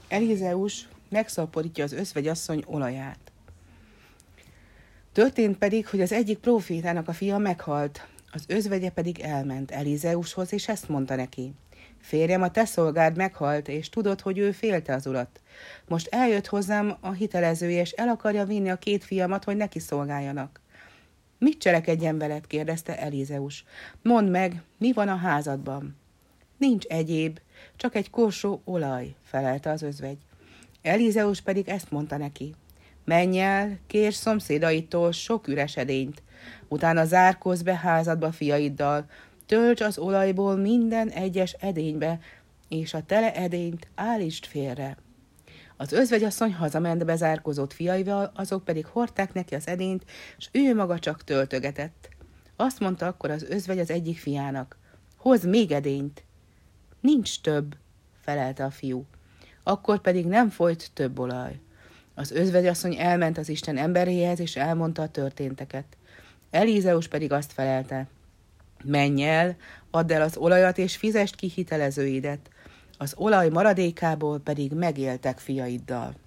Elizeus megszaporítja az özvegyasszony olaját. Történt pedig, hogy az egyik prófétának a fia meghalt, az özvegye pedig elment Elizeushoz, és ezt mondta neki: férjem, a te szolgád meghalt, és tudod, hogy ő félte az urat. Most eljött hozzám a hitelezője, és el akarja vinni a 2 fiamat, hogy neki szolgáljanak. Mit cselekedjen veled? kérdezte Elizeus. Mondd meg, mi van a házadban? Nincs egyéb, csak egy korsó olaj, felelte az özvegy. Elizeus pedig ezt mondta neki: menj el, kérj szomszédaitól sok üres edényt, utána zárkózz be házadba fiaiddal, tölts az olajból minden egyes edénybe, és a tele edényt állítsd félre. Az özvegyasszony hazament bezárkózott fiaival, azok pedig hordták neki az edényt, s ő maga csak töltögetett. Azt mondta akkor az özvegy az egyik fiának: hozz még edényt. Nincs több, felelte a fiú. Akkor pedig nem folyt több olaj. Az özvegyasszony elment az Isten emberéhez, és elmondta a történteket. Elizeus pedig azt felelte: menj el, add el az olajat, és fizesd ki hitelezőidet, az olaj maradékából pedig megéltek fiaiddal.